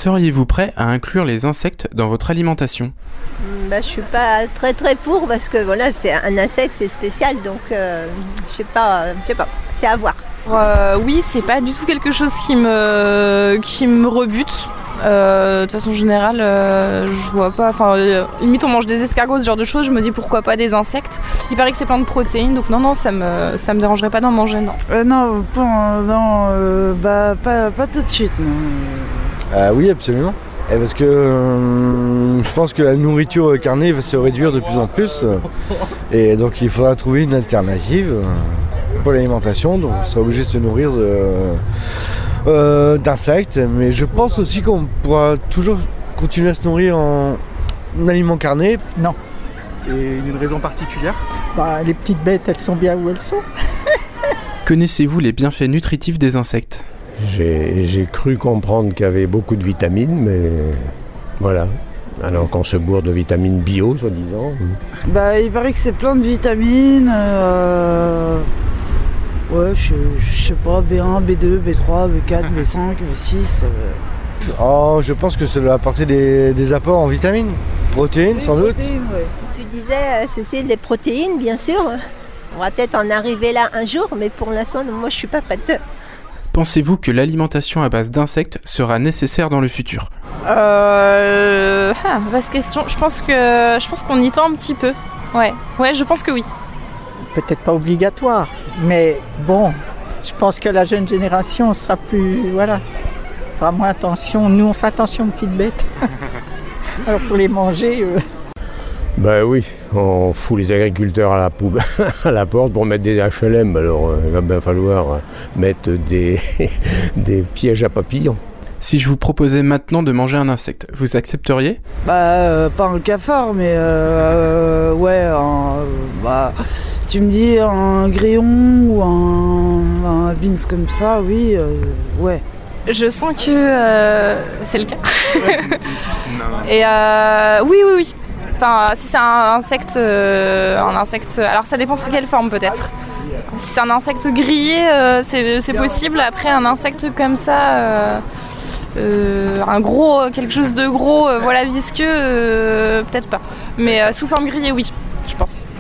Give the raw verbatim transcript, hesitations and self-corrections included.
Seriez-vous prêt à inclure les insectes dans votre alimentation ? Bah, je suis pas très très pour parce que voilà, c'est un insecte, c'est spécial, donc euh, je sais pas, je sais pas, c'est à voir. Euh, oui, c'est pas du tout quelque chose qui me qui me rebute. Euh, de façon générale, euh, je vois pas. Enfin, euh, limite on mange des escargots, ce genre de choses. Je me dis pourquoi pas des insectes. Il paraît que c'est plein de protéines, donc non, non, ça me ça me dérangerait pas d'en manger, non. Euh, non, pas, non, euh, bah pas pas tout de suite. Non. Euh, oui, absolument. Et parce que euh, je pense que la nourriture carnée va se réduire de plus en plus, euh, et donc il faudra trouver une alternative euh, pour l'alimentation. Donc on sera obligé de se nourrir de Euh, d'insectes, mais je pense aussi qu'on pourra toujours continuer à se nourrir en, en aliments carnés. Non. Et une raison particulière ? Bah, les petites bêtes, elles sont bien où elles sont. Connaissez-vous les bienfaits nutritifs des insectes ? J'ai, j'ai cru comprendre qu'il y avait beaucoup de vitamines, mais voilà. Alors qu'on se bourre de vitamines bio, soi-disant. Bah, il paraît que c'est plein de vitamines. Euh... Ouais, je, je sais pas, B un, B deux, B trois, B quatre, B cinq, B six. Euh... Oh, je pense que ça doit apporter des, des apports en vitamines, protéines oui, sans doute. Protéines, ouais. Tu disais, Cécile, les protéines, bien sûr. On va peut-être en arriver là un jour, mais pour l'instant, moi, je suis pas prête. Pensez-vous que l'alimentation à base d'insectes sera nécessaire dans le futur ? Euh... Ah, vaste question. Je pense que je pense qu'on y tend un petit peu. Ouais, ouais, je pense que oui. Peut-être pas obligatoire, mais bon, je pense que la jeune génération sera plus, voilà, fera moins attention. Nous, on fait attention aux petites bêtes. Alors pour les manger... Euh... Ben oui, on fout les agriculteurs à la poubelle, à la porte pour mettre des H L M. Alors euh, il va bien falloir mettre des, des pièges à papillons. Si je vous proposais maintenant de manger un insecte, vous accepteriez ? Bah, euh, pas un cafard, mais euh, euh, ouais, un, euh, bah, tu me dis un grillon ou un, un beans comme ça, oui, euh, ouais. Je sens que euh, c'est le cas. Et euh, oui, oui, oui. Enfin, si c'est un insecte, euh, un insecte, alors ça dépend sous quelle forme peut-être. Si c'est un insecte grillé, euh, c'est, c'est possible. Après, un insecte comme ça. Euh, Euh, un gros, quelque chose de gros, euh, voilà, visqueux, euh, peut-être pas. Mais euh, sous forme grillée, oui, je pense.